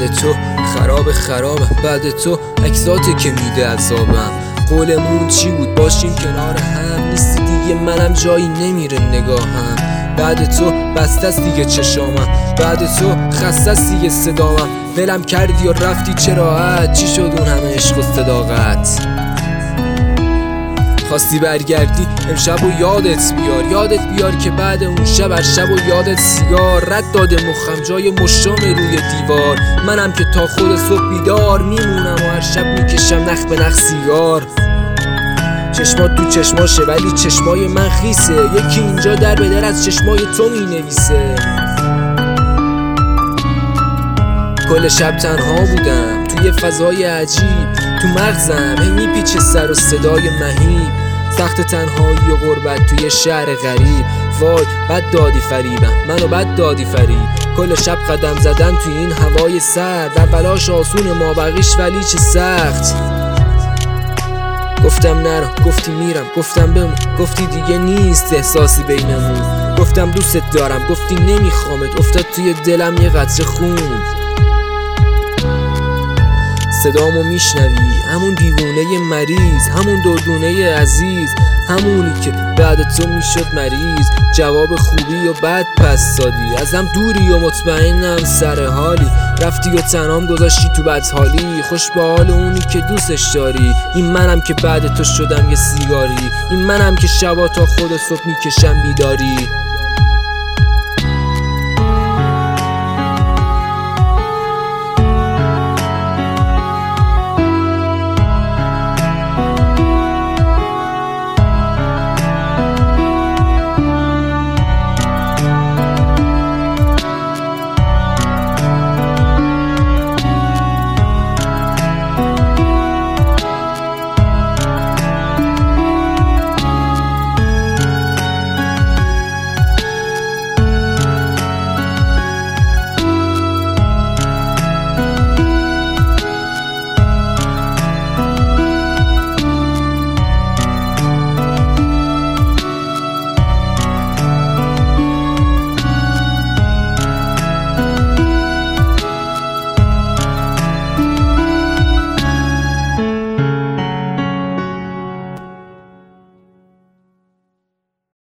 تو خرابه بعد تو عکساته که میده عذابم. قولمون چی بود باشیم کنار هم، نیستی دیگه منم جایی نمیره نگاهم. بعد تو بستست دیگه چشامم، بعد تو خستست دیگه صدامم. ولم کردی و رفتی چه راحت، چی شد اون همه عشق و صداقت؟ خواستی برگردی امشب و یادت بیار که بعد اون شب هر شب و یادت سیگار رد داده مخم جای مشام روی دیوار. منم که تا خود صبح بیدار میمونم و هر شب میکشم نخ به نخ سیگار. چشمات تو چشماشه ولی چشمای من خیسه، یکی اینجا در به در از چشمای تو مینویسه. کل شب تنها بودم توی فضای عجیب، تو مغزم هی میپیچه سر و صدای مهیب. سخت تنهایی و غربت توی شهر غریب، وای بد دادی فریبم منو بد دادی فریب. کل شب قدم زدن توی این هوای سرد، اولاش آسون ما بقیش ولی چه سخت. گفتم نرو گفتی میرم، گفتم بمون گفتی دیگه نیست احساسی بینمون. گفتم دوستت دارم گفتی نمیخوامت، افتاد توی دلم یه قطره خون. صدامو میشنوی همون دیوونه مریض، همون دردونه عزیز، همونی که بعد تو میشد مریض. جواب خوبی و بد پس دادی، ازم دوری و مطمئنم سر حالی. رفتی و تنهام گذاشتی تو بدحالی، خوش به حال اونی که دوستش داری. این منم که بعد تو شدم یه سیگاری، این منم که شبا تا خود صبح میکشم بیداری.